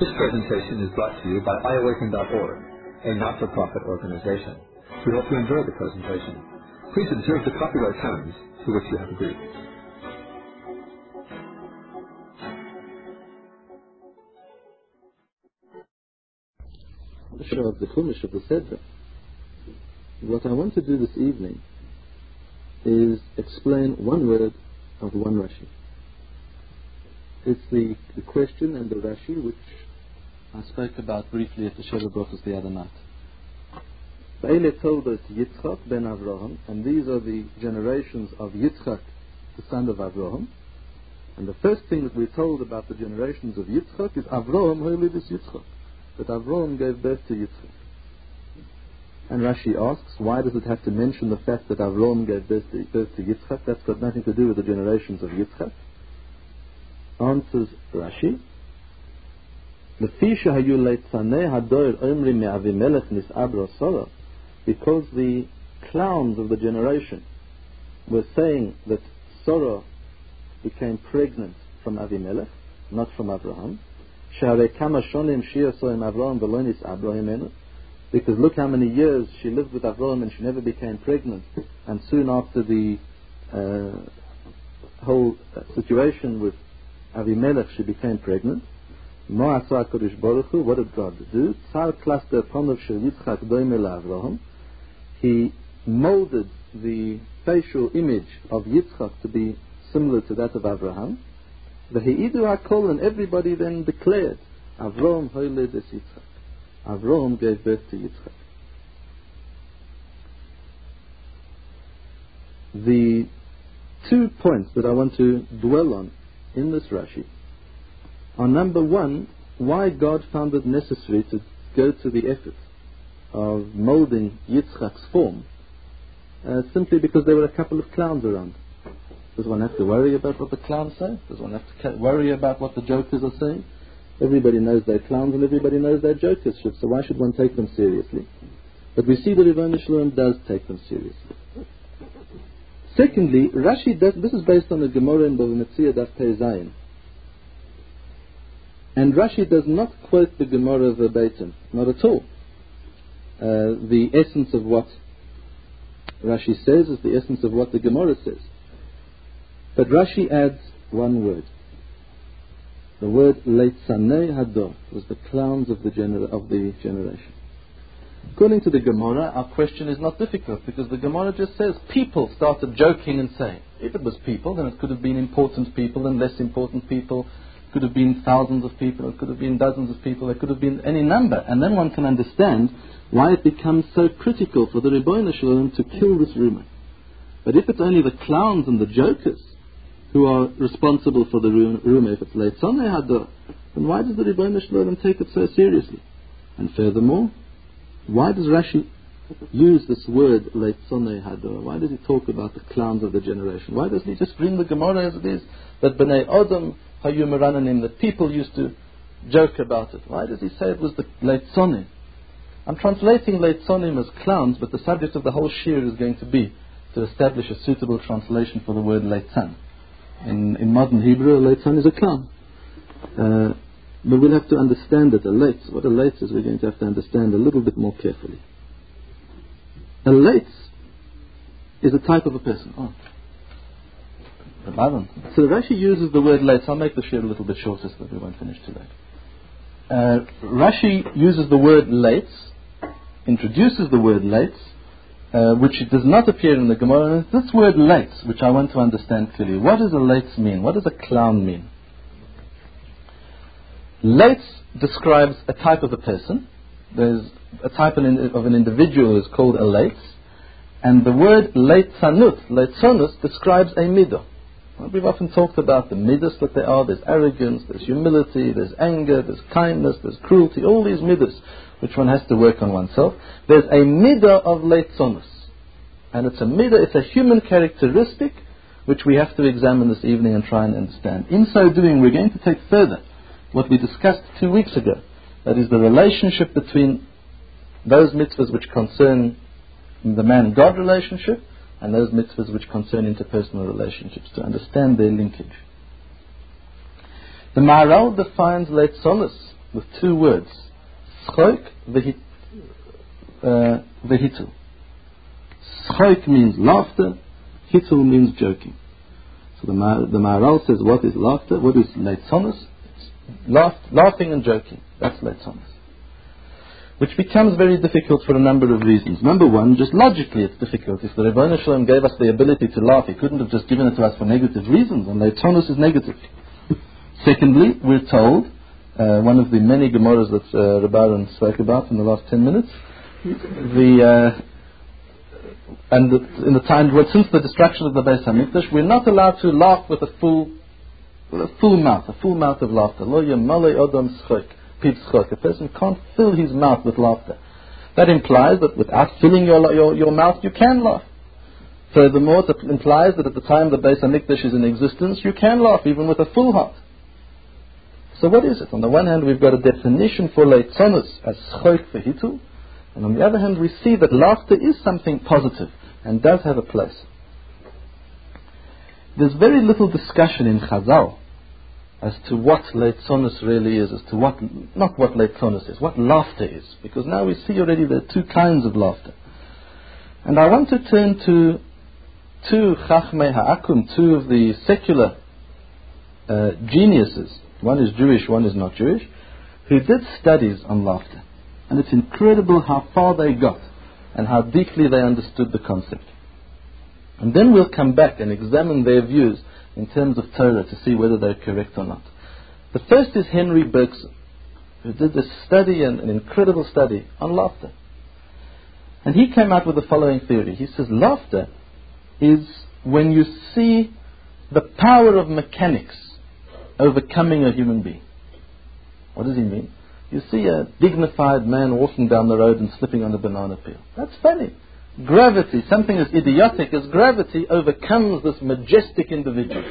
This presentation is brought to you by iAwaken.org, a not-for-profit organization. We hope you enjoy the presentation. Please observe the copyright terms to which you have agreed. The show of the Chumash of the Sedra. What I want to do this evening is explain one word of one Rashi. It's the question and the Rashi which I spoke about briefly at the Sheva Brachos the other night. Ve'ele toldos Yitzchak ben Avraham, and these are the generations of Yitzchak, the son of Avraham. And the first thing that we're told about the generations of Yitzchak is Avraham hoilidus Yitzchak, that Avraham gave birth to Yitzchak. And Rashi asks, why does it have to mention the fact that Avraham gave birth to Yitzchak? That's got nothing to do with the generations of Yitzchak. Answers Rashi, because the clowns of the generation were saying that Sarah became pregnant from Avimelech, not from Abraham. Because look how many years she lived with Avraham and she never became pregnant, and soon after the whole situation with Avimelech she became pregnant. What did God do? He molded the facial image of Yitzchak to be similar to that of Abraham. And everybody then declared, Avraham hoiled es Yitzchak. Avraham gave birth to Yitzchak. The 2 points that I want to dwell on in this Rashi are, number one, why God found it necessary to go to the effort of molding Yitzchak's form, simply because there were a couple of clowns around. Does one have to worry about what the clowns say? Does one have to worry about what the jokers are saying? Everybody knows they're clowns and everybody knows they're jokers, so why should one take them seriously? But we see that Ribono Shel Olam does take them seriously. Secondly, Rashi does, this is based on the Gemara in Bava Metzia Daf Pei Zayin. And Rashi does not quote the Gemara verbatim, not at all. The essence of what Rashi says is the essence of what the Gemara says. But Rashi adds one word. The word Leitzanei Hador was the clowns of the generation. According to the Gemara, our question is not difficult, because the Gemara just says people started joking and saying. If it was people, then it could have been important people and less important people. It could have been thousands of people. It could have been dozens of people. It could have been any number. And then one can understand why it becomes so critical for the Ribono Shel Olam to kill this rumor. But if it's only the clowns and the jokers who are responsible for the rumor, if it's Leitzanei Hador, then why does the Ribono Shel Olam take it so seriously? And furthermore, why does Rashi use this word Leitzanei Hador? Why does he talk about the clowns of the generation? Why doesn't he just bring the Gemara as it is, that Bnei Adam hayu merananim, that people used to joke about it? Why does he say it was the Leitzanei? I'm translating Leitzonim as clowns, but the subject of the whole shir is going to be to establish a suitable translation for the word Leitzan. In modern Hebrew, a Leitzan is a clown. But we'll have to understand that what a leitz is, we're going to have to understand a little bit more carefully. A leitz is a type of a person. So Rashi uses the word leitz. I'll make the shir a little bit shorter so that we won't finish too late. Rashi uses the word leitz, introduces the word leitz, which does not appear in the Gemara. And it's this word leitz which I want to understand clearly. What does a leitz mean? What does a clown mean? Leitz describes a type of a person. There's a type of an individual who is called a leitz. And the word leitzonus describes a midah. We've often talked about the midas that there are. There's arrogance, there's humility, there's anger, there's kindness, there's cruelty. All these midas which one has to work on oneself. There's a midah of leitzonus. And it's a midah, it's a human characteristic which we have to examine this evening and try and understand. In so doing, we're going to take further what we discussed 2 weeks ago. That is the relationship between those mitzvahs which concern the man-God relationship and those mitzvahs which concern interpersonal relationships, to understand their linkage. The Maharal defines leitzonus with two words. Schok v'hitul. Schok means laughter, hitul means joking. So the Maharal says, what is laughter? What is leitzonus? Laughing and joking. That's leitzonus. Which becomes very difficult for a number of reasons. Number one, just logically it's difficult. If the Rebbeinu Shalom gave us the ability to laugh, He couldn't have just given it to us for negative reasons, and leitzonus is negative. Secondly, we're told, one of the many Gemaras that Rabbi Aaron spoke about in the last 10 minutes, in the time, since the destruction of the Beis HaMikdash, we're not allowed to laugh with a full mouth of laughter. Lo yemale odam schok, pid schok. A person can't fill his mouth with laughter. That implies that without filling your mouth, you can laugh. Furthermore, it implies that at the time the Beis HaMikdash is in existence, you can laugh even with a full heart. So what is it? On the one hand, we've got a definition for leitzonus as schok v'hitul, and on the other hand, we see that laughter is something positive and does have a place. There's very little discussion in Chazal as to what leitzonus really is, as to not what leitzonus is, what laughter is. Because now we see already there are two kinds of laughter. And I want to turn to two Chachmei Ha'akum, two of the secular geniuses. One is Jewish, one is not Jewish, who did studies on laughter. And it's incredible how far they got and how deeply they understood the concept. And then we'll come back and examine their views in terms of Torah to see whether they're correct or not. The first is Henry Bergson, who did this study, an incredible study on laughter. And he came out with the following theory. He says laughter is when you see the power of mechanics overcoming a human being. What does he mean? You see a dignified man walking down the road and slipping on a banana peel. That's funny. Gravity, something as idiotic as gravity, overcomes this majestic individual.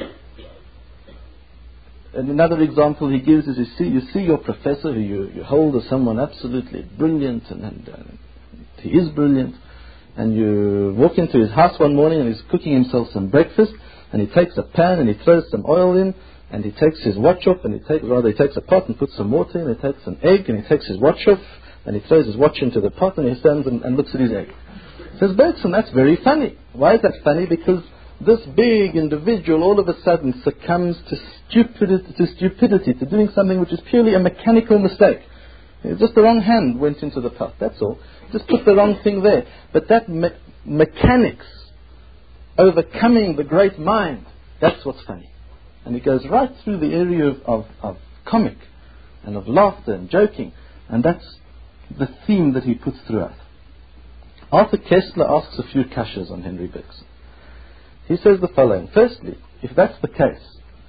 And another example he gives is you see your professor who you hold as someone absolutely brilliant, and he is brilliant, and you walk into his house one morning and he's cooking himself some breakfast, and he takes a pan and he throws some oil in, and he takes his watch off, and he takes a pot and puts some water in, he takes an egg and he takes his watch off, and he throws his watch into the pot, and he stands and looks at his egg. Says Bergson, that's very funny. Why is that funny? Because this big individual all of a sudden succumbs to stupidity, to doing something which is purely a mechanical mistake. Just the wrong hand went into the pot, that's all. Just put the wrong thing there. But that mechanics overcoming the great mind, that's what's funny. And it goes right through the area of comic and of laughter and joking. And that's the theme that he puts throughout. Arthur Kessler asks a few kashas on Henry Bergson. He says the following. Firstly, if that's the case,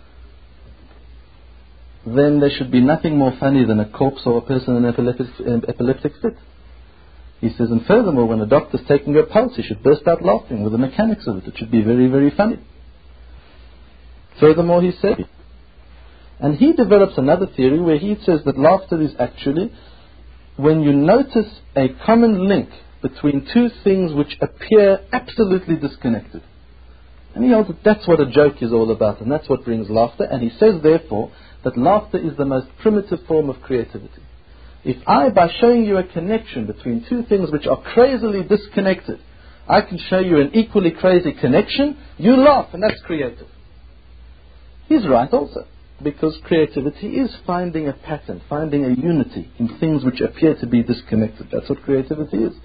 then there should be nothing more funny than a corpse or a person in an epileptic fit. He says, and furthermore, when a doctor's taking your pulse, he should burst out laughing with the mechanics of it. It should be very, very funny. Furthermore, he said, and he develops another theory where he says that laughter is actually when you notice a common link between two things which appear absolutely disconnected. And he holds that that's what a joke is all about, and that's what brings laughter. And he says, therefore, that laughter is the most primitive form of creativity. If I, by showing you a connection between two things which are crazily disconnected, I can show you an equally crazy connection, you laugh, and that's creative. He's right also, because creativity is finding a pattern, finding a unity in things which appear to be disconnected. That's what creativity is.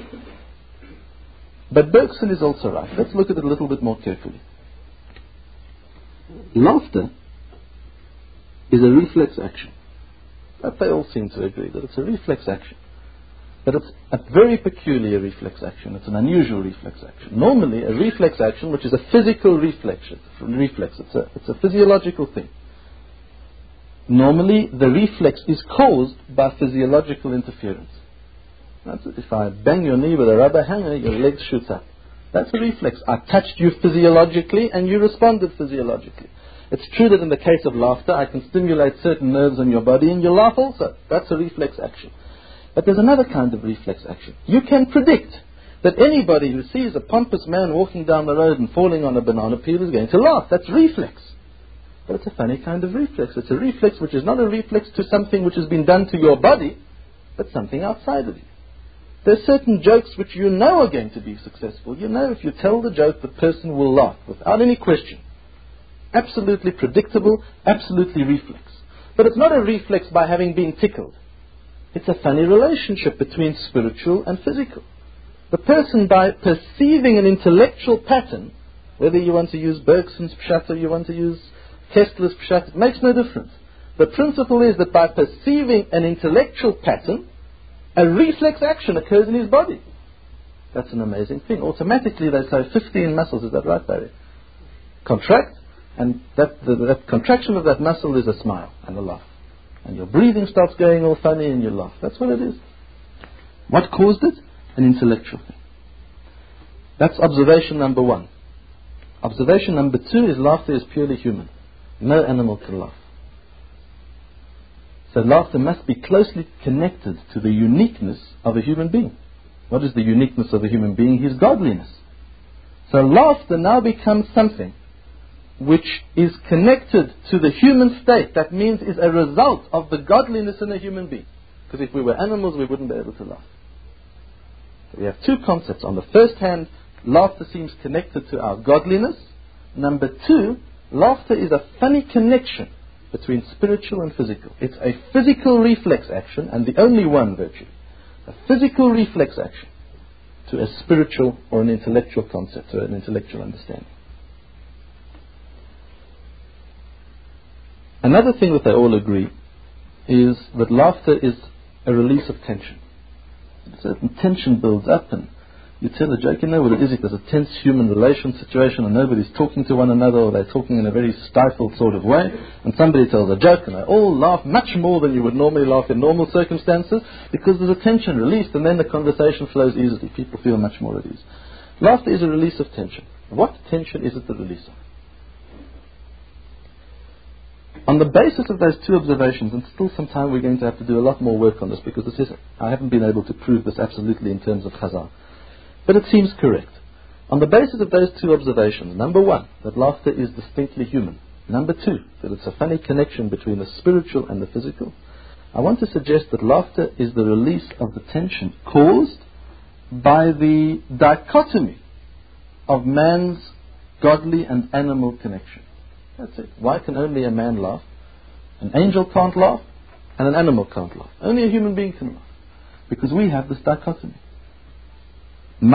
But Bergson is also right. Let's look at it a little bit more carefully. Laughter is a reflex action. That they all seem to agree, that it's a reflex action. But it's a very peculiar reflex action. It's an unusual reflex action. Normally, a reflex action, which is a physical reflex, it's a physiological thing. Normally, the reflex is caused by physiological interference. That's it. If I bang your knee with a rubber hanger, your leg shoots up. That's a reflex. I touched you physiologically and you responded physiologically. It's true that in the case of laughter, I can stimulate certain nerves in your body and you laugh also. That's a reflex action. But there's another kind of reflex action. You can predict that anybody who sees a pompous man walking down the road and falling on a banana peel is going to laugh. That's reflex. But it's a funny kind of reflex. It's a reflex which is not a reflex to something which has been done to your body, but something outside of you. There are certain jokes which you know are going to be successful. You know if you tell the joke, the person will laugh without any question. Absolutely predictable, absolutely reflex. But it's not a reflex by having been tickled. It's a funny relationship between spiritual and physical. The person, by perceiving an intellectual pattern, whether you want to use Bergson's Pshat or you want to use Kessler's Pshat, it makes no difference. The principle is that by perceiving an intellectual pattern, a reflex action occurs in his body. That's an amazing thing. Automatically they say 15 muscles, is that right, Barry? Contract, and that contraction of that muscle is a smile and a laugh. And your breathing starts going all funny and you laugh. That's what it is. What caused it? An intellectual thing. That's observation number 1. Observation number 2 is laughter is purely human. No animal can laugh. So laughter must be closely connected to the uniqueness of a human being. What is the uniqueness of a human being? His godliness. So laughter now becomes something which is connected to the human state. That means is a result of the godliness in a human being. Because if we were animals, we wouldn't be able to laugh. So we have two concepts. On the first hand, laughter seems connected to our godliness. Number 2, laughter is a funny connection between spiritual and physical. It's a physical reflex action, and the only one virtue. A physical reflex action to a spiritual or an intellectual concept, or an intellectual understanding. Another thing that they all agree is that laughter is a release of tension. A certain tension builds up, and you tell a joke, you know what it is, if there's a tense human relation situation and nobody's talking to one another, or they're talking in a very stifled sort of way, and somebody tells a joke and they all laugh much more than you would normally laugh in normal circumstances, because there's a tension released, and then the conversation flows easily. People feel much more at ease. Laughter is a release of tension. What tension is it the release of? On the basis of those two observations, and still some time we're going to have to do a lot more work on this, because I haven't been able to prove this absolutely in terms of Chazal. But it seems correct. On the basis of those two observations, number 1, that laughter is distinctly human. Number 2, that it's a funny connection between the spiritual and the physical. I want to suggest that laughter is the release of the tension caused by the dichotomy of man's godly and animal connection. That's it. Why can only a man laugh? An angel can't laugh, and an animal can't laugh. Only a human being can laugh. Because we have this dichotomy. On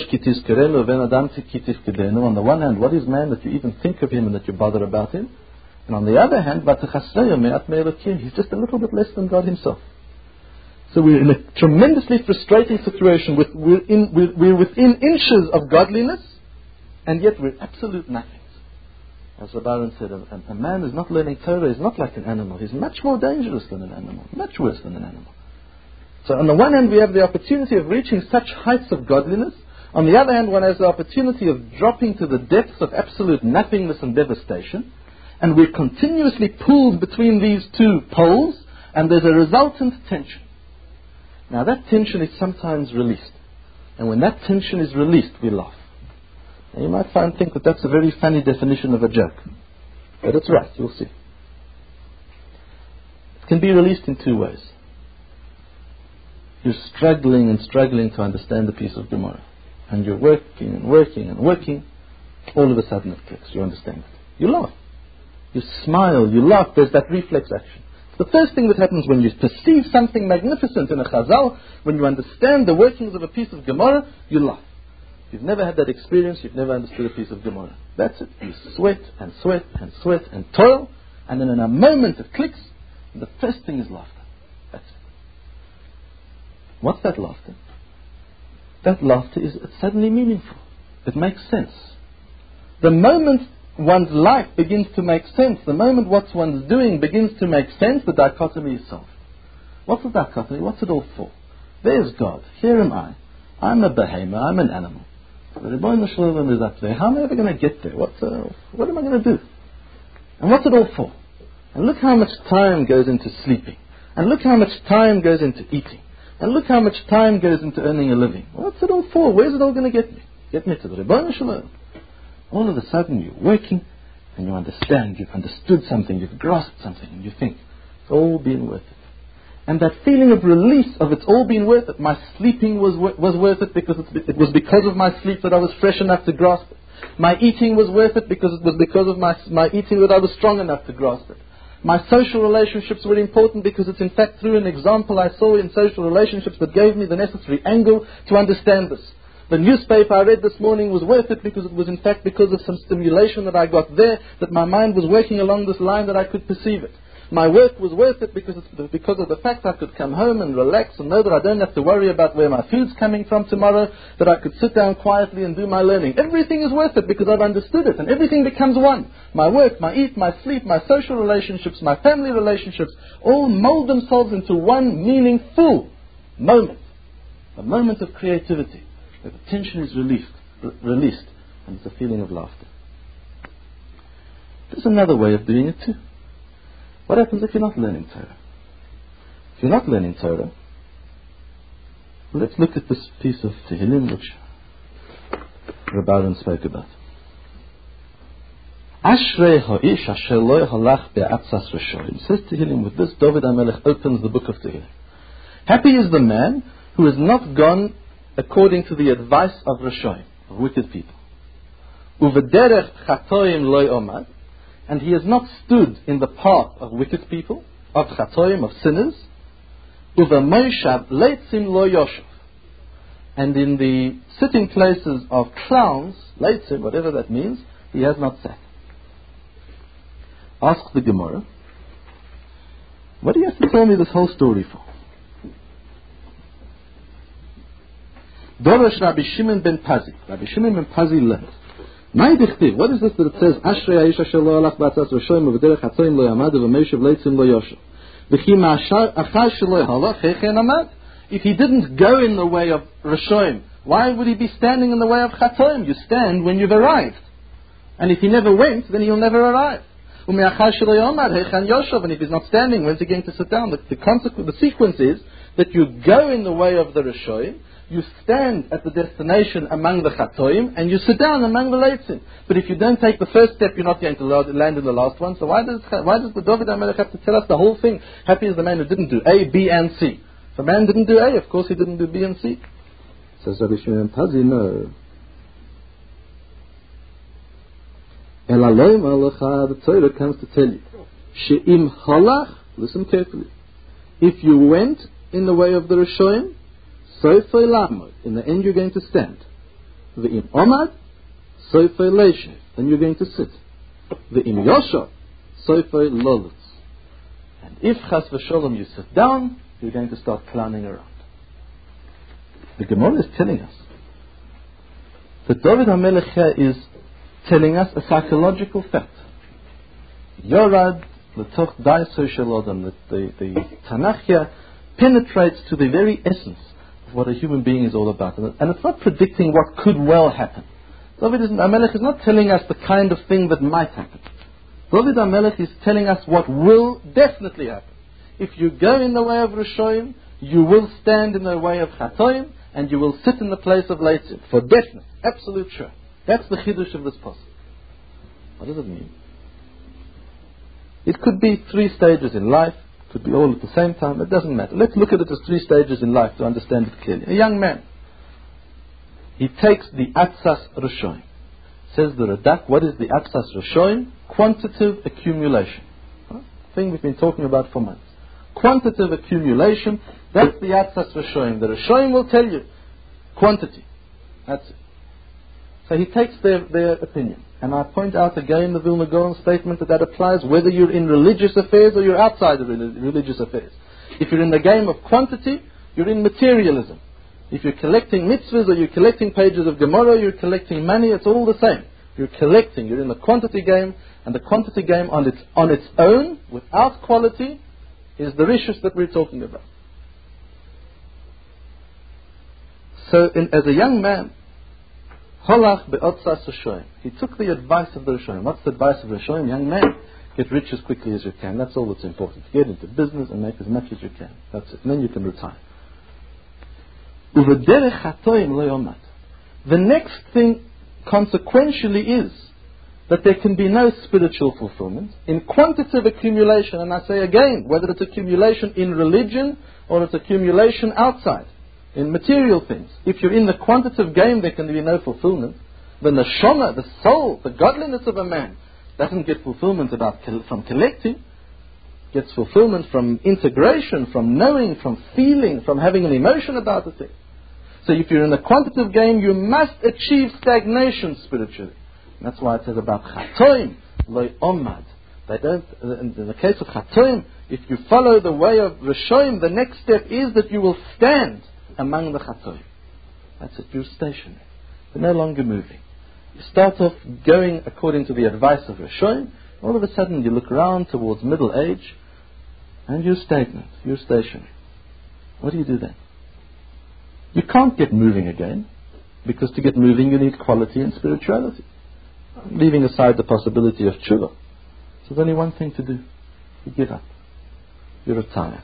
the one hand, what is man that you even think of him and that you bother about him? And on the other hand, he's just a little bit less than God himself. So we're in a tremendously frustrating situation. We're within inches of godliness, and yet we're absolute nothings. As the Baron said, a man who's not learning Torah is not like an animal. He's much more dangerous than an animal, much worse than an animal. So on the one hand, we have the opportunity of reaching such heights of godliness. On the other hand, one has the opportunity of dropping to the depths of absolute nothingness and devastation. And we're continuously pulled between these two poles, and there's a resultant tension. Now that tension is sometimes released. And when that tension is released, we laugh. Now you might think that that's a very funny definition of a joke. But it's right, you'll see. It can be released in two ways. You're struggling and struggling to understand a piece of Gemara. And you're working and working and working. All of a sudden it clicks. You understand it. You laugh. You smile. You laugh. There's that reflex action. The first thing that happens when you perceive something magnificent in a chazal, when you understand the workings of a piece of Gemara, you laugh. If you've never had that experience, you've never understood a piece of Gemara. That's it. You sweat and sweat and sweat and toil, and then in a moment it clicks, and the first thing is laughter. That's it. What's that laughter? That laughter is suddenly meaningful. It makes sense. The moment one's life begins to make sense, the moment what one's doing begins to make sense, the dichotomy is solved. What's the dichotomy? What's it all for? There's God. Here am I. I'm a behemoth. I'm an animal. The Rebbeinu Shalom is up there. How am I ever going to get there? What am I going to do? And what's it all for? And look how much time goes into sleeping. And look how much time goes into eating. And look how much time goes into earning a living. What's it all for? Where's it all going to get me? Get me to the Rebbeinu Shalom. All of a sudden you're working and you understand, you've understood something, you've grasped something, and you think, it's all been worth it. And that feeling of release, of it's all been worth it. My sleeping was worth it because it was because of my sleep that I was fresh enough to grasp it. My eating was worth it because it was because of my eating that I was strong enough to grasp it. My social relationships were important because it's in fact through an example I saw in social relationships that gave me the necessary angle to understand this. The newspaper I read this morning was worth it because it was in fact because of some stimulation that I got there, that my mind was working along this line that I could perceive it. My work was worth it because of the fact I could come home and relax and know that I don't have to worry about where my food's coming from tomorrow, that I could sit down quietly and do my learning. Everything is worth it because I've understood it, and everything becomes one. My work, my eat, my sleep, my social relationships, my family relationships, all mold themselves into one meaningful moment. A moment of creativity, where the tension is released, and it's a feeling of laughter. There's another way of doing it too. What happens if you're not learning Torah? If you're not learning Torah, let's look at this piece of Tehillim which Rabbi Aaron spoke about. Ashrei ha'ish asher lo halach be'atzas Rishonim. Says Tehillim, with this David HaMelech opens the book of Tehillim. Happy is the man who has not gone according to the advice of Rishonim, of wicked people. Uvederech chatoim lo omad. And he has not stood in the path of wicked people, of chatoim, of sinners. Uva moishav leitzim lo yoshav. And in the sitting places of clowns, leitzim, whatever that means, he has not sat. Ask the Gemara, what do you have to tell me this whole story for? Dorosh Rabbi Shimon ben Pazi. Rabbi Shimon ben Pazi learned. What is this that it says, Ashrei ha'ish asher lo halach b'atzas Rishonim u'v'derech chatoim lo yamad u'v'meishav leitzim lo yoshav. V'chi ma'achar shelo halach heichen amad. If he didn't go in the way of Rishonim, why would he be standing in the way of chatoim? You stand when you've arrived. And if he never went, then he'll never arrive. U'me'achar shelo yamad heichen yoshav. And if he's not standing, when's he going to sit down? The sequence is that you go in the way of the Rishonim, you stand at the destination among the chatoim, and you sit down among the leitzim. But if you don't take the first step, you're not going to land in the last one. So why does the David HaMelech have to tell us the whole thing? Happy is the man who didn't do A, B, and C. If a man didn't do A, of course he didn't do B and C. Says Rabbi Shimon Pazi, no. El aloim alecha, the Torah comes to tell you, she'im halach, listen carefully, if you went in the way of the Rishonim, Soifei lamod, in the end you're going to stand. Ve'im omad, soifei leishev, then you're going to sit. Ve'im yoshav, soifei lolutz. And if chas v'sholom you sit down, you're going to start clowning around. The Gemara is telling us that David HaMelech here is telling us a psychological fact. Yorad l'toch dai social odom, that the Tanakh here penetrates to the very essence what a human being is all about. And it's not predicting what could well happen. David HaMelech is not telling us the kind of thing that might happen. David HaMelech is telling us what will definitely happen. If you go in the way of Rishonim, you will stand in the way of Chatoim, and you will sit in the place of Leitzim. For definite, absolute sure. That's the Chiddush of this passage. What does it mean? It could be 3 stages in life. Could be all at the same time. It doesn't matter. Let's look at it as 3 stages in life to understand it clearly. A young man, he takes the Atzas Rishonim. Says the Radak, what is the Atzas Rishonim? Quantitative accumulation. Thing we've been talking about for months. Quantitative accumulation, that's the Atzas Rishonim. The Rishonim will tell you quantity. That's it. So he takes their opinion. And I point out again the Vilna Gaon statement that applies whether you're in religious affairs or you're outside of religious affairs. If you're in the game of quantity, you're in materialism. If you're collecting mitzvahs or you're collecting pages of Gemara, you're collecting money, it's all the same. You're collecting, you're in the quantity game, and the quantity game on its own, without quality, is the rishus that we're talking about. So as a young man, Holach be'otzas Rishonim. He took the advice of the Rishonim. What's the advice of Rishonim? Young man, get rich as quickly as you can. That's all that's important. Get into business and make as much as you can. That's it. And then you can retire. Uvederech chatoim lo yomad. The next thing consequentially is that there can be no spiritual fulfillment in quantitative accumulation. And I say again, whether it's accumulation in religion or it's accumulation outside, in material things. If you're in the quantitative game, there can be no fulfillment. The neshama, the soul, the godliness of a man doesn't get fulfillment from collecting. Gets fulfillment from integration, from knowing, from feeling, from having an emotion about the thing. So if you're in the quantitative game, you must achieve stagnation spiritually. And that's why it says about chatoim, loy omad. They don't, in the case of chatoim, if you follow the way of Rishoim, the next step is that you will stand among the chatoim. That's it, you're stationary. You're no longer moving. You start off going according to the advice of Rishoim. All of a sudden you look around towards middle age and you're stagnant, you're stationary. What do you do then? You can't get moving again, because to get moving you need quality and spirituality. Leaving aside the possibility of tshuva. So there's only one thing to do. You give up. You retire.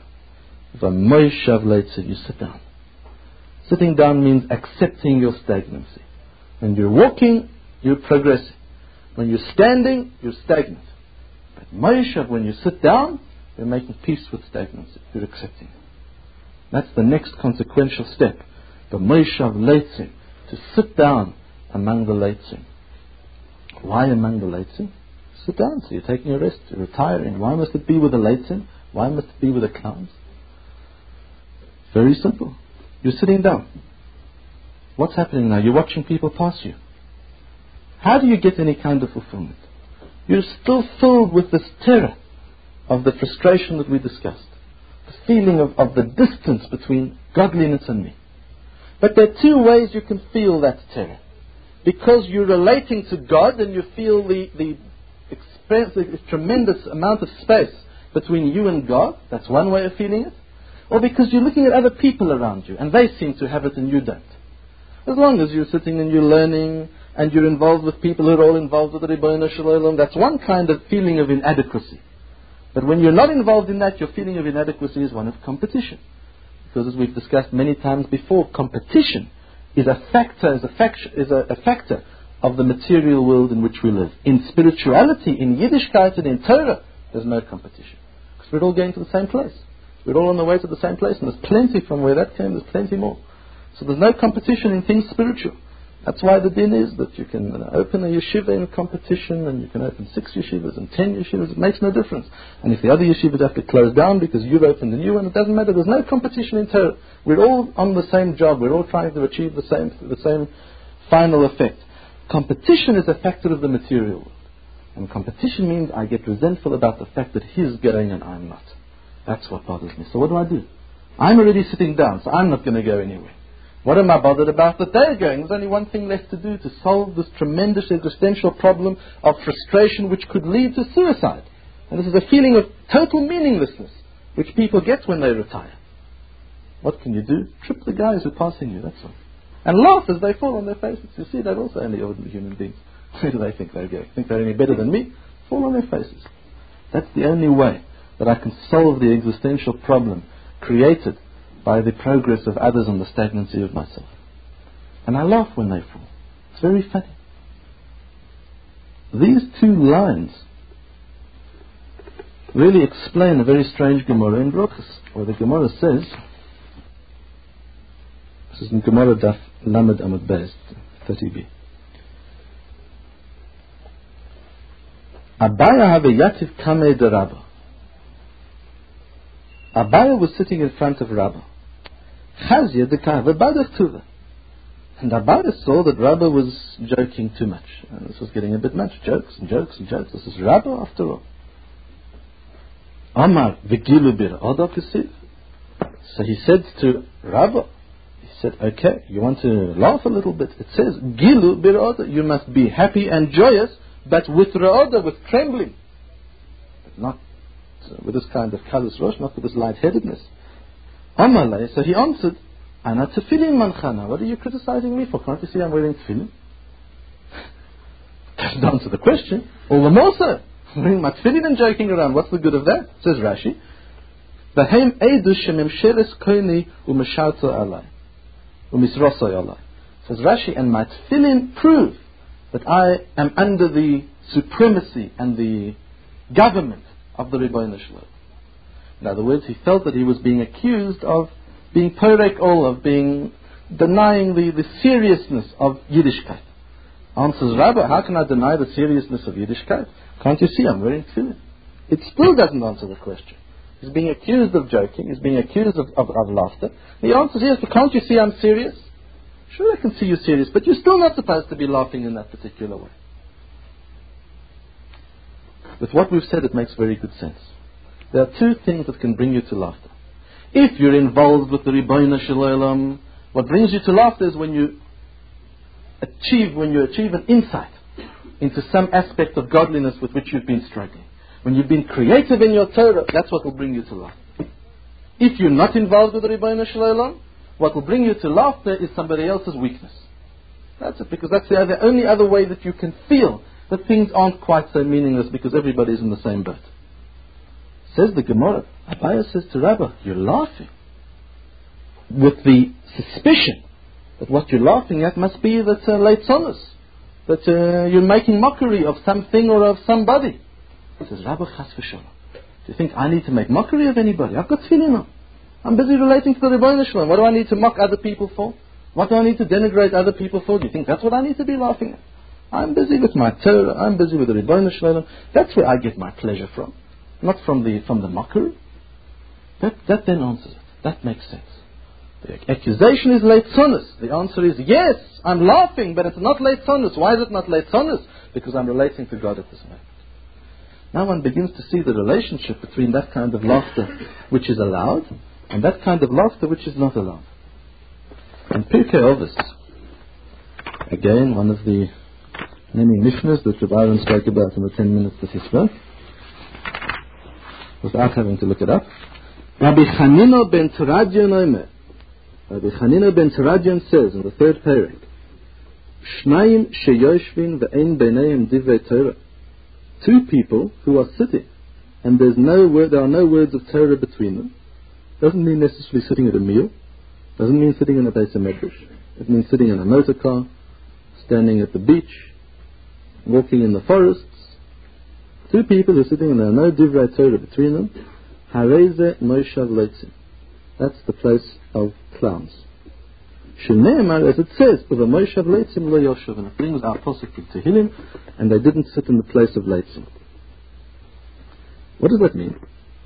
You sit down. Sitting down means accepting your stagnancy. When you're walking, you're progressing. When you're standing, you're stagnant. But Moishav, when you sit down, you're making peace with stagnancy. You're accepting it. That's the next consequential step. The Moishav Leitzim, to sit down among the Leitzim. Why among the Leitzim? Sit down, so you're taking a rest, you're retiring. Why must it be with the Leitzim? Why must it be with the clowns? Very simple. You're sitting down. What's happening now? You're watching people pass you. How do you get any kind of fulfillment? You're still filled with this terror of the frustration that we discussed. The feeling of the distance between godliness and me. But there are two ways you can feel that terror. Because you're relating to God and you feel the tremendous amount of space between you and God. That's one way of feeling it. Or because you're looking at other people around you and they seem to have it and you don't. As long as you're sitting and you're learning and you're involved with people who are all involved with the Ribono Shel Olam, that's one kind of feeling of inadequacy. But when you're not involved in that, your feeling of inadequacy is one of competition. Because as we've discussed many times before, competition is a factor of the material world in which we live. In spirituality, in Yiddishkeit and in Torah, there's no competition. Because we're all going to the same place. We're all on the way to the same place, and there's plenty from where that came, there's plenty more. So there's no competition in things spiritual. That's why the din is that you can open a yeshiva in competition, and you can open 6 yeshivas and 10 yeshivas. It makes no difference. And if the other yeshivas have to close down because you've opened a new one, it doesn't matter. There's no competition in Torah. We're all on the same job. We're all trying to achieve the same final effect. Competition is a factor of the material world. And competition means I get resentful about the fact that he's going and I'm not. That's what bothers me. So what do? I'm already sitting down, so I'm not going to go anywhere. What am I bothered about that they're going? There's only one thing left to do to solve this tremendous existential problem of frustration which could lead to suicide. And this is a feeling of total meaninglessness which people get when they retire. What can you do? Trip the guys who are passing you, that's all. And laugh as they fall on their faces. You see, they're also only ordinary human beings. Where do they think they're going? Think they're any better than me? Fall on their faces. That's the only way that I can solve the existential problem created by the progress of others and the stagnancy of myself. And I laugh when they fall. It's very funny. These 2 lines really explain a very strange Gemara in Brochus, where the Gemara says, this is in Gemara Daf Lamed Amud Beis 30b. Abaya have yativ kamei de Rabba. Abaya was sitting in front of Rabba. Chazia de Kava Badach Tuva. And Abaya saw that Rabba was joking too much. And this was getting a bit much. Jokes and jokes and jokes. This is Rabba after all. Amar v'gilu bir oda kesiv. So he said to Rabba, he said, okay, you want to laugh a little bit? It says, gilu bir oda. You must be happy and joyous, but with ra'oda, with trembling. But not with this kind of kalus rosh, not with this lightheadedness. Amalei, so he answered, Ana tefillin manchana. What are you criticizing me for? Can't you see I'm wearing tefillin? Doesn't answer the question. All the more so. I'm wearing my tefillin and joking around. What's the good of that? Says Rashi. V'heim eidu shememsheres koini u'mesharto alai. U'misrosoi alai. Says Rashi, and my tefillin prove that I am under the supremacy and the government of the Ribbono Shel Olam. In other words, he felt that he was being accused of being porek ol, of being denying the seriousness of Yiddishkeit. Answers Rabbi, how can I deny the seriousness of Yiddishkeit? Can't you see I'm wearing tefillin? It still doesn't answer the question. He's being accused of joking, he's being accused of laughter. The answer is yes, but can't you see I'm serious? Sure, I can see you're serious, but you're still not supposed to be laughing in that particular way. With what we've said, it makes very good sense. There are two things that can bring you to laughter. If you're involved with the Ribbono Shel Olam, what brings you to laughter is when you achieve an insight into some aspect of godliness with which you've been struggling. When you've been creative in your Torah, that's what will bring you to laughter. If you're not involved with the Ribbono Shel Olam, what will bring you to laughter is somebody else's weakness. That's it, because that's the only other way that you can feel that things aren't quite so meaningless, because everybody's in the same boat. Says the Gemara, Abaye says to Rabbah, you're laughing with the suspicion that what you're laughing at must be that leitzonus, that you're making mockery of something or of somebody. He says, Rabbah, chas v'sholom, do you think I need to make mockery of anybody? I've got tefillin on. I'm busy relating to the Ribbono Shel Olam. What do I need to mock other people for? What do I need to denigrate other people for? Do you think that's what I need to be laughing at? I'm busy with my Torah. I'm busy with the Ribbono Shel Olam. That's where I get my pleasure from, not from the mockery. That then answers it. That makes sense. The accusation is leitzonus. The answer is yes, I'm laughing, but it's not leitzonus. Why is it not leitzonus? Because I'm relating to God at this moment. Now one begins to see the relationship between that kind of laughter which is allowed and that kind of laughter which is not allowed. And Pirkei Avos, again, one of the many Mishnahs that Rabbi Aaron spoke about in the 10 minutes that he spoke, without having to look it up. Rabbi Chanina ben Teradyon says in the third parak, Shnayim sheyoshvin ve'ein beineim divrei Torah. Two people who are sitting and there are no words of Torah between them. Doesn't mean necessarily sitting at a meal. Doesn't mean sitting in a Beis HaMedrash. It means sitting in a motor car, standing at the beach, walking in the forests. Two people who are sitting and there are no divrei Torah between them. Hareze Moshav Leitzim. That's the place of clowns. Shneimar, as it says, Uva Moshav Leitzim lo Yoshav, and it brings our posuk in Tehillim, and they didn't sit in the place of Leitzim. What does that mean?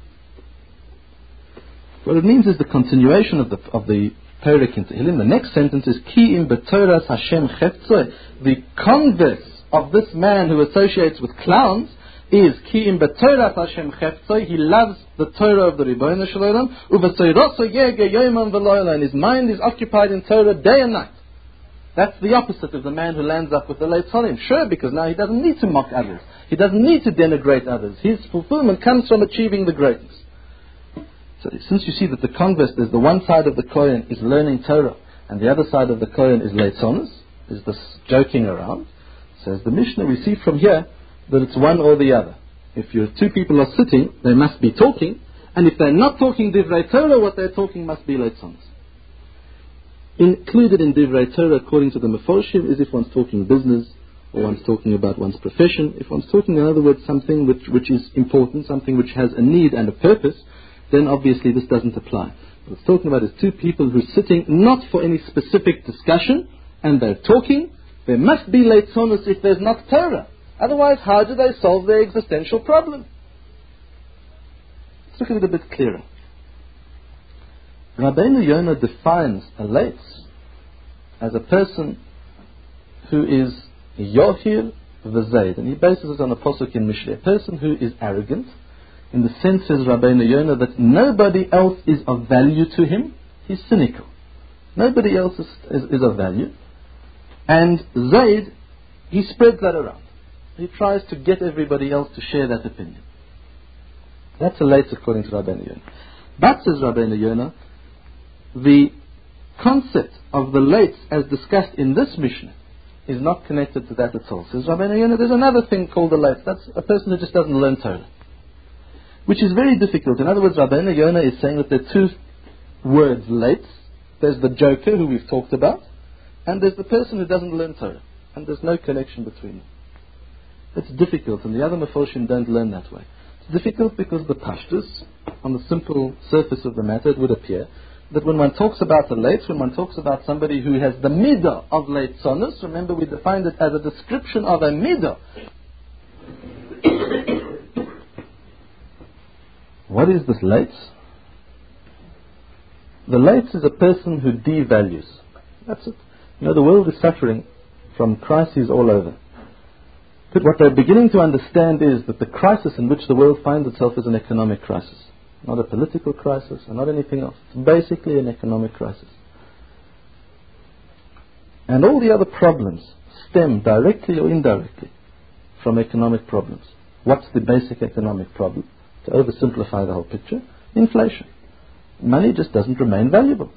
What it means is the continuation of the parak in Tehillim. The next sentence is Ki im b'Toras Hashem cheftzoi. The converse of this man who associates with clowns is Ki im b'Toras Hashem cheftzoi. He loves the Torah of the Ribbono Shel Olam. U'v'tzoyroso yege yoyman v'loyla. And his mind is occupied in Torah day and night. That's the opposite of the man who lands up with the leitzonim. Sure, because now he doesn't need to mock others. He doesn't need to denigrate others. His fulfillment comes from achieving the greatness. So since you see that the converse, there's the one side of the coin is learning Torah, and the other side of the coin is leitzonos, is this joking around, says the Mishnah, we see from here that it's one or the other. If two people are sitting, they must be talking, and if they're not talking divrei Torah, what they're talking must be leitzonos. Included in divrei Torah, according to the Meforshim, is if one's talking business, or one's talking about one's profession. If one's talking, in other words, something which is important, something which has a need and a purpose, then obviously this doesn't apply. What it's talking about is two people who are sitting not for any specific discussion, and they're talking. There must be leitzonos if there's not Torah. Otherwise, how do they solve their existential problem? Let's look at it a bit clearer. Rabbeinu Yonah defines a leitz as a person who is yohir v'zayd, and he bases it on a posuk in Mishlei, a person who is arrogant, in the sense, says Rabbeinu Yonah, that nobody else is of value to him. He's cynical. Nobody else is of value. And Zayd, he spreads that around. He tries to get everybody else to share that opinion. That's a leitz according to Rabbeinu Yonah. But, says Rabbeinu Yonah, the concept of the leitz as discussed in this Mishnah is not connected to that at all. Says Rabbeinu Yonah, there's another thing called a leitz. That's a person who just doesn't learn Torah, which is very difficult. In other words, Rabbeinu Yonah is saying that there are two words, leitz. There's the joker, who we've talked about, and there's the person who doesn't learn Torah. And there's no connection between them. It's difficult, and the other Meforshim don't learn that way. It's difficult because the Pashtus, on the simple surface of the matter, it would appear that when one talks about a late, when one talks about somebody who has the midah of late sonus, remember we defined it as a description of a midah. What is this late? The late is a person who devalues. That's it. The world is suffering from crises all over. But what they're beginning to understand is that the crisis in which the world finds itself is an economic crisis. Not a political crisis and not anything else. It's basically an economic crisis. And all the other problems stem directly or indirectly from economic problems. What's the basic economic problem? To oversimplify the whole picture, inflation. Money just doesn't remain valuable.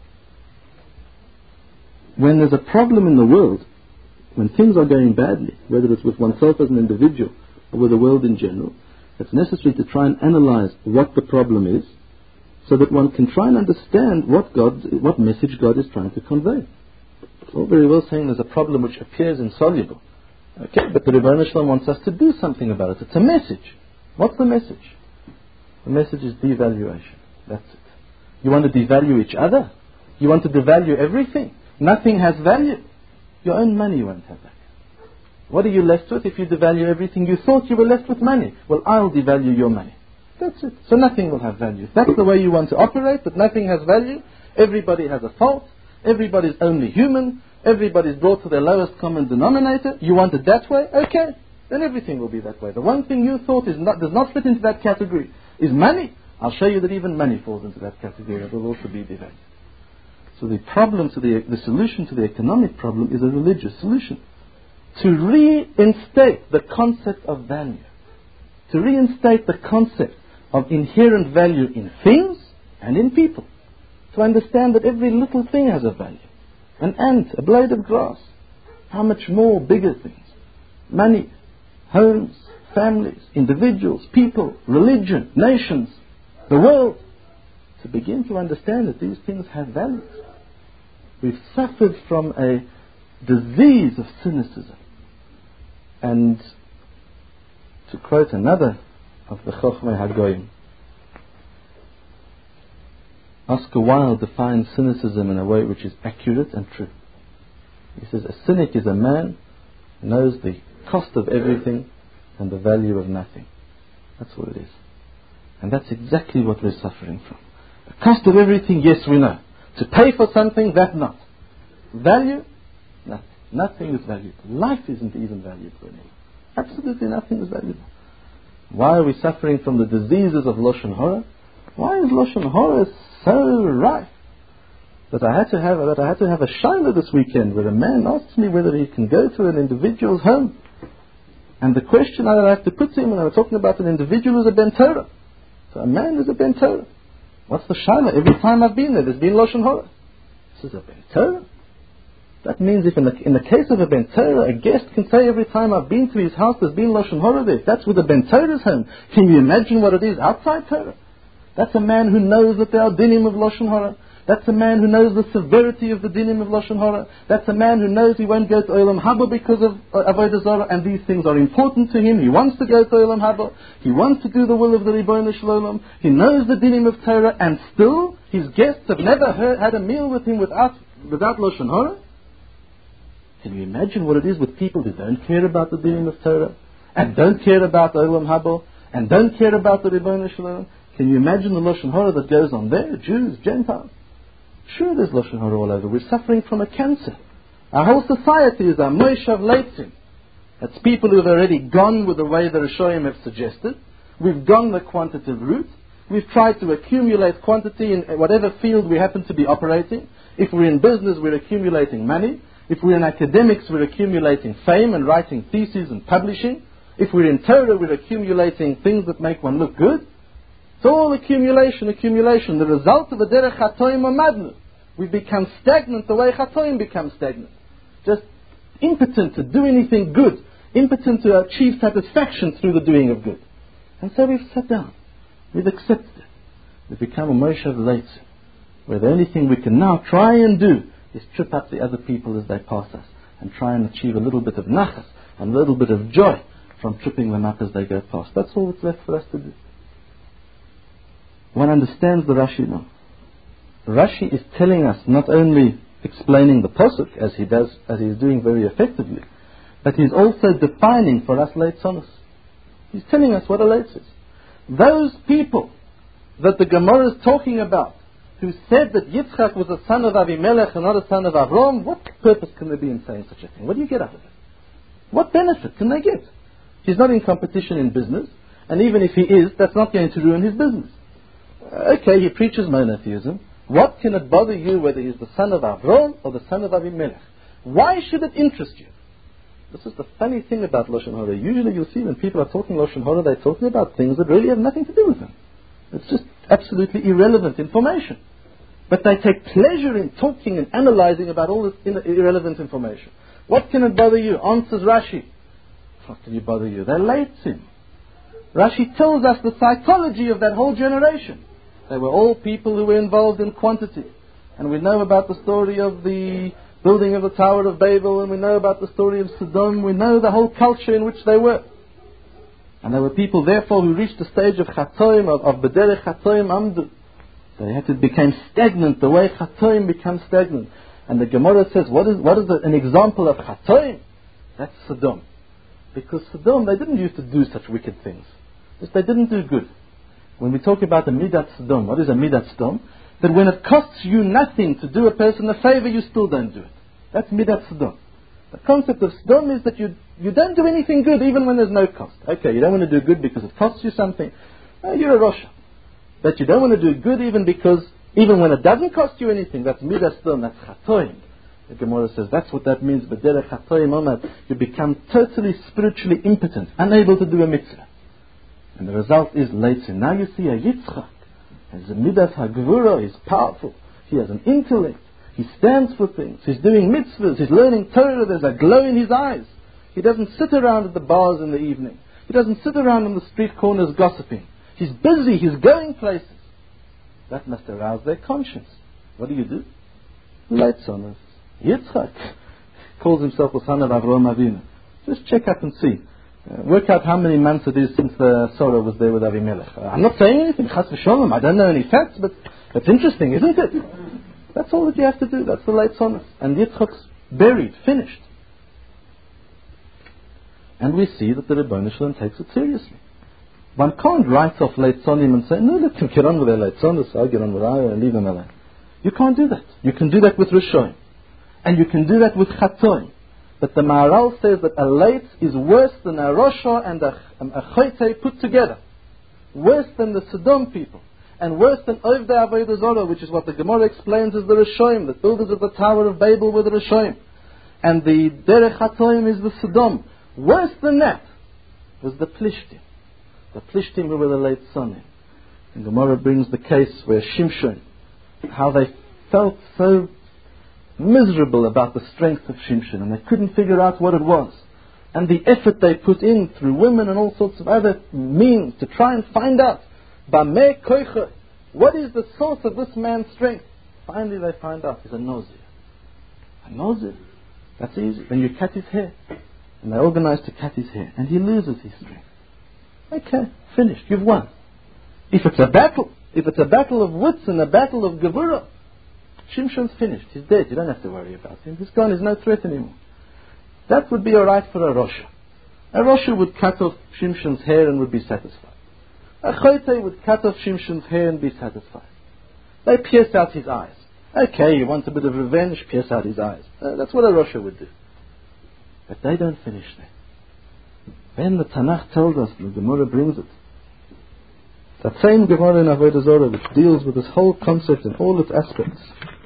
When there's a problem in the world, when things are going badly, whether it's with oneself as an individual or with the world in general, it's necessary to try and analyze what the problem is so that one can try and understand what message God is trying to convey. It's all very well saying there's a problem which appears insoluble. Okay, but the Rebbeinu Shalom wants us to do something about it. It's a message. What's the message? The message is devaluation. That's it. You want to devalue each other? You want to devalue everything? Nothing has value. Your own money won't have value. What are you left with if you devalue everything? You thought you were left with money. Well, I'll devalue your money. That's it. So nothing will have value. If that's the way you want to operate, that nothing has value, everybody has a fault, everybody's only human, everybody's brought to their lowest common denominator, you want it that way? Okay. Then everything will be that way. The one thing you thought does not fit into that category is money. I'll show you that even money falls into that category. It will also be devalued. So the problem to the solution to the economic problem is a religious solution. To reinstate the concept of value. To reinstate the concept of inherent value in things and in people. To understand that every little thing has a value. An ant, a blade of grass. How much more bigger things? Money, homes, families, individuals, people, religion, nations, the world. To begin to understand that these things have values. We've suffered from a disease of cynicism. And to quote another of the Chochmei Hagoyim, Oscar Wilde defines cynicism in a way which is accurate and true. He says, a cynic is a man who knows the cost of everything and the value of nothing. That's what it is. And that's exactly what we're suffering from. The cost of everything, yes, we know. To pay for something, that not. Value? Nothing. Nothing is valuable. Life isn't even valuable anymore. Absolutely nothing is valuable. Why are we suffering from the diseases of Lashon Hara? Why is Lashon Hara so rife? That I had to have a shaila this weekend where a man asked me whether he can go to an individual's home. And the question that I have to put to him when I'm talking about an individual is a Ben Torah. So a man is a Ben Torah. What's the shaila? Every time I've been there's been Lashon Hara. This is a Ben Torah? That means if in the case of a Ben Torah, a guest can say every time I've been to his house there's been Lashon Hara there. That's with a Ben Torah's home. Can you imagine what it is outside Torah? That's a man who knows that there are dinim of Lashon Hara. That's a man who knows the severity of the dinim of Lashon Hara. That's a man who knows he won't go to Olam Haba because of Avodah Zarah, and these things are important to him. He wants to go to Olam Haba. He wants to do the will of the Ribono Shel Olam. He knows the dinim of Torah, and still his guests have never had a meal with him without Lashon Hara. Can you imagine what it is with people who don't care about the dinim of Torah, and don't care about Olam Haba, and don't care about the Ribono Shel Olam? Can you imagine the Lashon Hara that goes on there? Jews, Gentiles. Sure, there's Lashon Hara all over. We're suffering from a cancer. Our whole society is a Moshav Leitzim. That's people who have already gone with the way the Rishonim have suggested. We've gone the quantitative route. We've tried to accumulate quantity in whatever field we happen to be operating. If we're in business, we're accumulating money. If we're in academics, we're accumulating fame and writing theses and publishing. If we're in Torah, we're accumulating things that make one look good. It's all accumulation. The result of a derech chatoim amadnu. We've become stagnant the way chatoim become stagnant. Just impotent to do anything good. Impotent to achieve satisfaction through the doing of good. And so we've sat down. We've accepted it. We've become a Moshav Leitzim, where the only thing we can now try and do is trip up the other people as they pass us and try and achieve a little bit of nachas and a little bit of joy from tripping them up as they go past. That's all that's left for us to do. One understands the Rashi now. Rashi is telling us, not only explaining the Pasuk as he is doing very effectively, but he's also defining for us Leitzonos. He's telling us what a Leitz is. Those people that the Gemara is talking about, who said that Yitzchak was a son of Avimelech and not a son of Avram, what purpose can there be in saying such a thing? What do you get out of it? What benefit can they get? He's not in competition in business, and even if he is, that's not going to ruin his business. Okay, he preaches monotheism. What can it bother you whether he's the son of Avram or the son of Avimelech? Why should it interest you? This is the funny thing about Lashon Hara. Usually you'll see when people are talking Lashon Hara, they're talking about things that really have nothing to do with them. It's just absolutely irrelevant information. But they take pleasure in talking and analyzing about all this irrelevant information. What can it bother you? Answers Rashi. What can you bother you? They're Leitzim. Rashi tells us the psychology of that whole generation. They were all people who were involved in quantity. And we know about the story of the building of the Tower of Babel, and we know about the story of Sodom. We know the whole culture in which they were. And there were people, therefore, who reached the stage of Chatoim, of Bederech Chatoim Amdu. They became stagnant, the way Chatoim becomes stagnant. And the Gemara says, what is an example of Chatoim? That's Sodom. Because Sodom, they didn't used to do such wicked things. Just they didn't do good. When we talk about the Midat Sodom, what is a Midat Sodom? That when it costs you nothing to do a person a favor, you still don't do it. That's Midat Sodom. The concept of Sodom is that you don't do anything good even when there's no cost. Okay, you don't want to do good because it costs you something. You're a Rosha. But you don't want to do good even when it doesn't cost you anything. That's Midat Sodom, that's Chatoim. The Gemara says that's what that means. But Derech Chatoim Omad, you become totally spiritually impotent, unable to do a mitzvah. And the result is Leitzin. Now you see a Yitzchak. He's a Midas HaGvura, he's powerful. He has an intellect. He stands for things. He's doing mitzvahs. He's learning Torah. There's a glow in his eyes. He doesn't sit around at the bars in the evening. He doesn't sit around on the street corners gossiping. He's busy. He's going places. That must arouse their conscience. What do? Leitzonos. Yitzchak calls himself the son of Avraham Avinu. Just check up and see. Work out how many months it is since Sarah was there with Avimelech. I'm not saying anything, chas v'sholom. I don't know any facts, but it's interesting, isn't it? That's all that you have to do. That's the Leitzonos. And Yitzchak's buried, finished. And we see that the Rebbeinu Shalom takes it seriously. One can't write off Leitzonim and say, no, let them get on with their Leitzonos, I'll get on with Aya and leave them alone. You can't do that. You can do that with Rishoim. And you can do that with Chatoim. But the Maharal says that a Leitz is worse than a Rosha and a Choytei put together. Worse than the Sodom people. And worse than Ovdei Avodah Zorah, which is what the Gemara explains as the Rishoim. The builders of the Tower of Babel were the Rishoim. And the Derech Chatoim is the Sodom. Worse than that was the Plishtim. The Plishtim who were the Leitzonim. And Gemara brings the case where Shimshon, how they felt so miserable about the strength of Shimshon, and they couldn't figure out what it was. And the effort they put in through women and all sorts of other means to try and find out, Bameh Koicha, what is the source of this man's strength? Finally they find out he's a Nazir. A Nazir? That's easy. Then you cut his hair. And they organize to cut his hair. And he loses his strength. Okay, finished. You've won. If it's a battle of wits and a battle of Gevurah, Shimshon's finished. He's dead. You don't have to worry about him. He's gone. He's no threat anymore. That would be alright for a Rosha. A Rosha would cut off Shimshon's hair and would be satisfied. A Choytei would cut off Shimshon's hair and be satisfied. They pierce out his eyes. Okay, you want a bit of revenge? Pierce out his eyes. That's what a Rosha would do. But they don't finish there. Then the Tanakh told us, the Gemara brings it. That same Gemara in Avodah Zorah, which deals with this whole concept in all its aspects.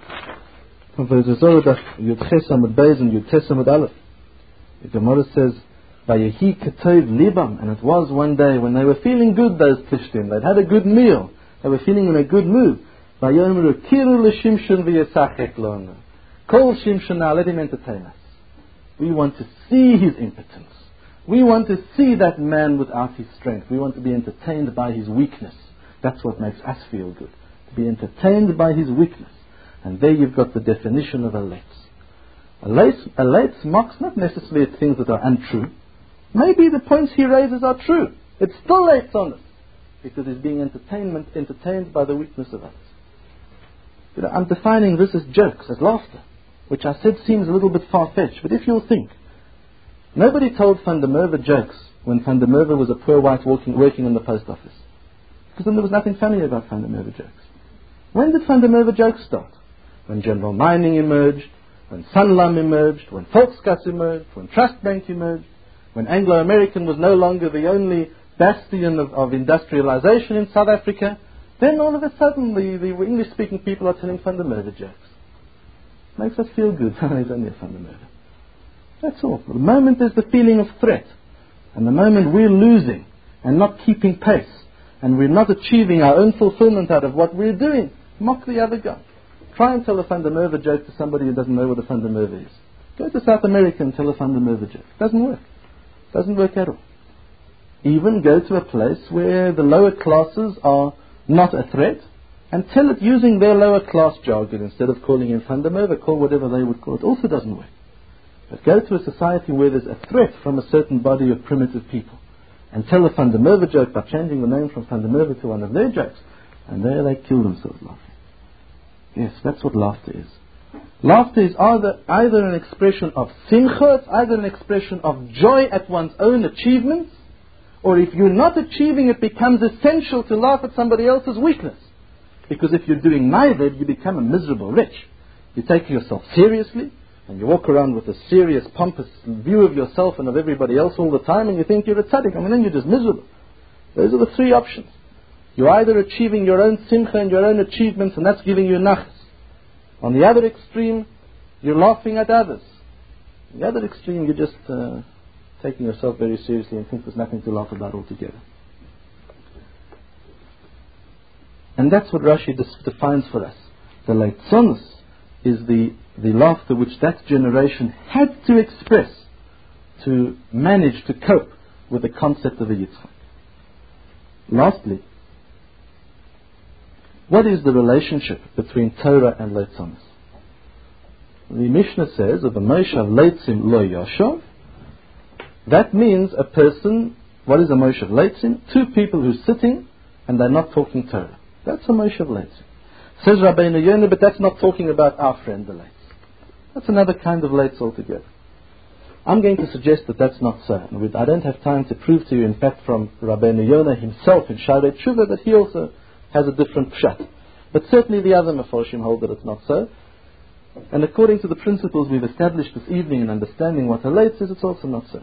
Avodah Zorah, Yud Ches Amud Beis and Yud Tes Amud Aleph. The Gemara says, Vayehi Ketov Libam, and it was one day when they were feeling good, those Plishtim. They'd had a good meal. They were feeling in a good mood. Vayomeru Kiru LeShimshon v'Yesachek Lona. Call Shimshon now, let him entertain us. We want to see his impotence. We want to see that man without his strength. We want to be entertained by his weakness. That's what makes us feel good. To be entertained by his weakness. And there you've got the definition of a Leitz. A Leitz mocks not necessarily at things that are untrue. Maybe the points he raises are true. It's still Leitzonus, because he's being entertained by the weakness of others. I'm defining this as jokes, as laughter, which I said seems a little bit far-fetched. But if you'll think, nobody told Van der Merwe jokes when Van der Merwe was a poor white working in the post office. Because then there was nothing funny about Van der Merwe jokes. When did Van der Merwe jokes start? When General Mining emerged, when Sanlam emerged, when Volkskas emerged, when Trust Bank emerged, when Anglo-American was no longer the only bastion of industrialization in South Africa, then all of a sudden the English-speaking people are telling Van der Merwe jokes. Makes us feel good. He's only a Van der Merwe. That's all. The moment there's the feeling of threat, and the moment we're losing and not keeping pace, and we're not achieving our own fulfillment out of what we're doing, mock the other guy. Try and tell a Van der Merwe joke to somebody who doesn't know what a Van der Merwe is. Go to South America and tell a Van der Merwe joke. Doesn't work. Doesn't work at all. Even go to a place where the lower classes are not a threat, and tell it using their lower class jargon instead of calling him Van der Merwe, call whatever they would call it. Also doesn't work. But go to a society where there's a threat from a certain body of primitive people, and tell a Van der Merwe joke by changing the name from Van der Merwe to one of their jokes, and there they kill themselves laughing. Yes, that's what laughter is. Laughter is either an expression of simcha, it's either an expression of joy at one's own achievements, or if you're not achieving, it becomes essential to laugh at somebody else's weakness. Because if you're doing neither, you become a miserable wretch. You take yourself seriously, and you walk around with a serious, pompous view of yourself and of everybody else all the time, and you think you're a tzaddik. Then you're just miserable. Those are the three options. You're either achieving your own simcha and your own achievements, and that's giving you nachas. On the other extreme, you're laughing at others. On the other extreme, you're just taking yourself very seriously and think there's nothing to laugh about altogether. And that's what Rashi defines for us. The leitzonus is the laughter which that generation had to express to manage to cope with the concept of a Yitzchak. Lastly, what is the relationship between Torah and leitzonus? The Mishnah says, of a moshav leitzim lo yashov, that means a person, what is a moshav leitzim? Two people who's sitting and they're not talking Torah. That's a moshav leitzim. Says Rabbeinu Yonah, but that's not talking about our friend the leitz. That's another kind of leitz altogether. I'm going to suggest that that's not so. And I don't have time to prove to you, in fact, from Rabbeinu Yonah himself in Sharei Tshuva, that he also has a different pshat. But certainly the other Meforshim hold that it's not so. And according to the principles we've established this evening in understanding what a leitz is, it's also not so.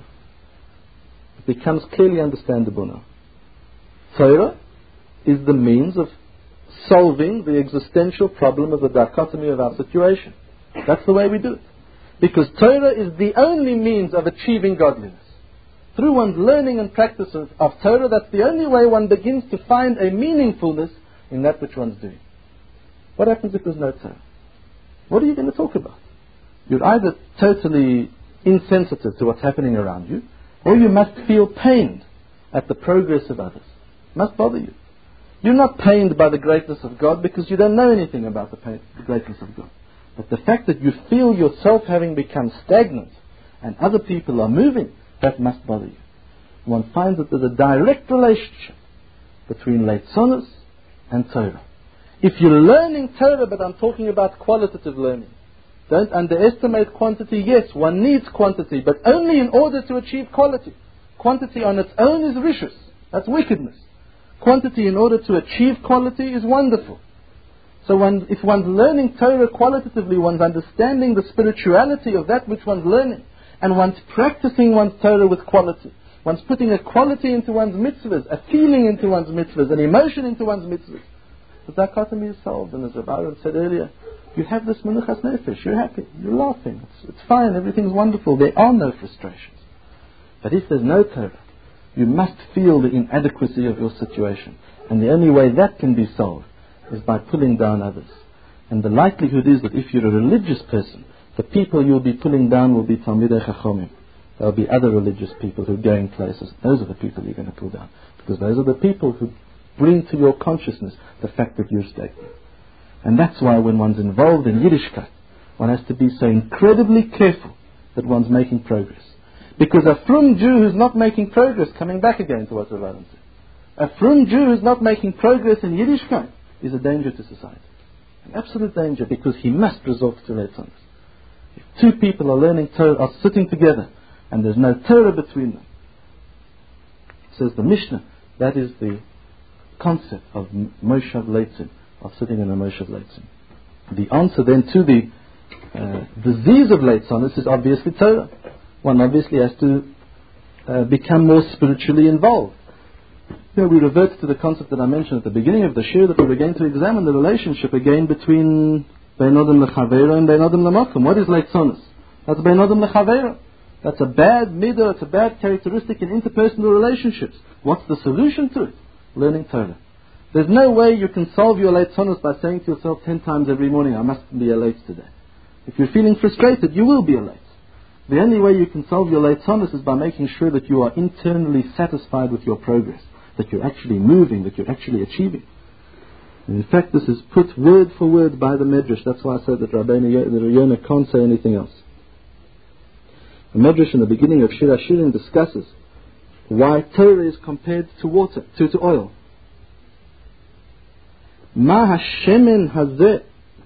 It becomes clearly understandable now. Torah is the means of solving the existential problem of the dichotomy of our situation. That's the way we do it. Because Torah is the only means of achieving godliness. Through one's learning and practice of Torah, that's the only way one begins to find a meaningfulness in that which one's doing. What happens if there's no Torah? What are you going to talk about? You're either totally insensitive to what's happening around you, or you must feel pained at the progress of others. It must bother you. You're not pained by the greatness of God because you don't know anything about the greatness of God. But the fact that you feel yourself having become stagnant and other people are moving, that must bother you. One finds that there's a direct relationship between leitzonus and Torah. If you're learning Torah, but I'm talking about qualitative learning, don't underestimate quantity. Yes, one needs quantity, but only in order to achieve quality. Quantity on its own is rishus. That's wickedness. Quantity in order to achieve quality is wonderful. So if one's learning Torah qualitatively, one's understanding the spirituality of that which one's learning, and one's practicing one's Torah with quality. One's putting a quality into one's mitzvahs, a feeling into one's mitzvahs, an emotion into one's mitzvahs. The dichotomy is solved, and as Rav Aaron said earlier, you have this menuchas nefesh, you're happy, you're laughing, it's fine, everything's wonderful, there are no frustrations. But if there's no Torah, you must feel the inadequacy of your situation. And the only way that can be solved is by pulling down others. And the likelihood is that if you're a religious person, the people you'll be pulling down will be Talmidei Chachomim. There will be other religious people who are going places. Those are the people you're going to pull down. Because those are the people who bring to your consciousness the fact that you're stagnant. And that's why when one's involved in Yiddishkeit, one has to be so incredibly careful that one's making progress. Because a frum Jew who's not making progress, coming back again to what Rav Adam said, a frum Jew who's not making progress in Yiddishkeit is a danger to society. An absolute danger, because he must resort to Leitzonus. If two people are learning Torah, are sitting together, and there's no Torah between them, says the Mishnah, that is the concept of Moshav Leitzin, of sitting in a Moshav Leitzin. The answer then to the disease of Leitzonus is obviously Torah. One obviously has to become more spiritually involved. Here we revert to the concept that I mentioned at the beginning of the shir, that we were going to examine the relationship again between Bein Adam Lechaveira and Bein Adam Lamakom. What is Leitzonus? That's Bein Adam Lechaveira. That's a bad midah, it's a bad characteristic in interpersonal relationships. What's the solution to it? Learning Torah. There's no way you can solve your Leitzonus by saying to yourself 10 times every morning, I must be late today. If you're feeling frustrated, you will be late. The only way you can solve your Leitzonus is by making sure that you are internally satisfied with your progress, that you're actually moving, that you're actually achieving. And in fact, this is put word for word by the Medrash. That's why I said that Rabbeinu Yonah can't say anything else. The Medrash in the beginning of Shir HaShirim discusses why Torah is compared to water, to oil. Ma hashemen hazeh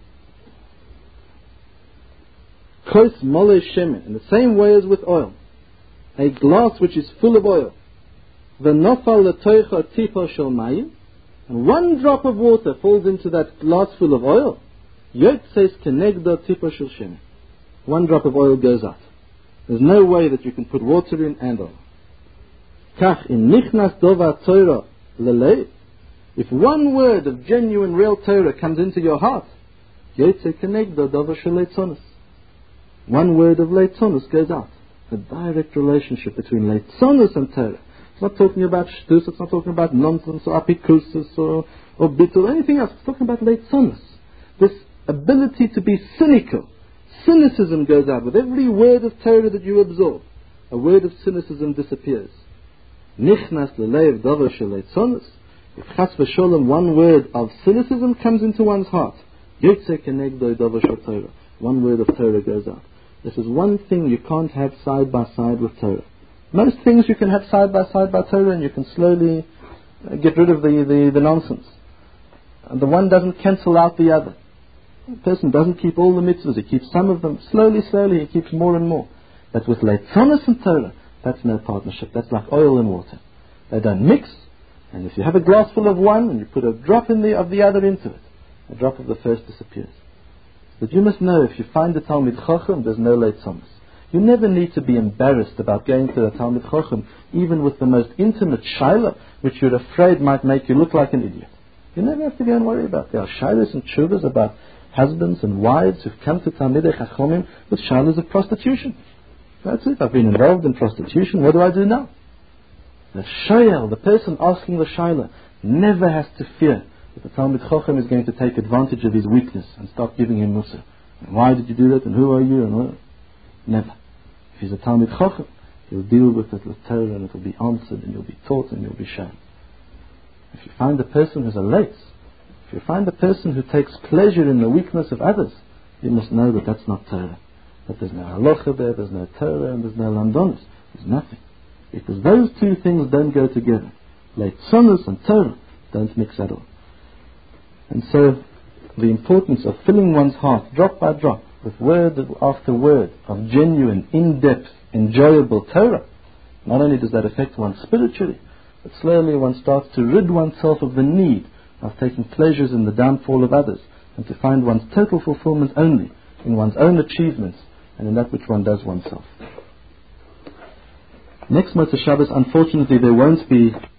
kos mole shemen. In the same way as with oil, a glass which is full of oil, v'nofal letoicha tifa shel mayim, and one drop of water falls into that glass full of oil, yotzeis kenegdo tifa shel shemen. One drop of oil goes out. There's no way that you can put water in and oil. Kach in nichnas dova Torah lelei. If one word of genuine, real Torah comes into your heart, yotze kenegdo dova shel leitzonus. One word of leitzonus goes out. A direct relationship between leitzonus and Torah. It's not talking about shtus, it's not talking about nonsense or apikusis or bitul, anything else. It's talking about leitzonus. This ability to be cynical. Cynicism goes out. With every word of Torah that you absorb, a word of cynicism disappears. Nichnas lelev davar shel leitzonus. If chas v'sholem one word of cynicism comes into one's heart, yotze kenegdo davar shel Torah. One word of Torah goes out. This is one thing you can't have side by side with Torah. Most things you can have side by Torah, and you can slowly get rid of the nonsense. And the one doesn't cancel out the other. The person doesn't keep all the mitzvahs, he keeps some of them. Slowly, he keeps more and more. But with leitzonus and Torah, that's no partnership. That's like oil and water. They don't mix. And if you have a glass full of one and you put a drop of the other into it, a drop of the first disappears. But you must know, if you find the Talmid Chacham, there's no leitzonus. You never need to be embarrassed about going to the Talmid Chacham, even with the most intimate shaila, which you're afraid might make you look like an idiot. You never have to go and worry about. There are shailas and tshuvas about husbands and wives who've come to Talmidei Chachamim with shailas of prostitution. That's it. I've been involved in prostitution. What do I do now? The shayel, the person asking the shaila, never has to fear that the Talmid Chacham is going to take advantage of his weakness and start giving him mussar. And why did you do that? And who are you? And what? Never. If he's a Talmid Chacham, he'll deal with it with Torah, and it will be answered, and you'll be taught, and you'll be shown. If you find a person who's a leitz, if you find a person who takes pleasure in the weakness of others, you must know that that's not Torah. That there's no halacha there, there's no Torah, and there's no lamdonis. There's nothing. Because those two things don't go together. Leitzonus and Torah don't mix at all. And so, the importance of filling one's heart, drop by drop, with word after word of genuine, in-depth, enjoyable Torah, not only does that affect one spiritually, but slowly one starts to rid oneself of the need of taking pleasures in the downfall of others, and to find one's total fulfillment only in one's own achievements and in that which one does oneself. Next Motzei Shabbos, unfortunately, there won't be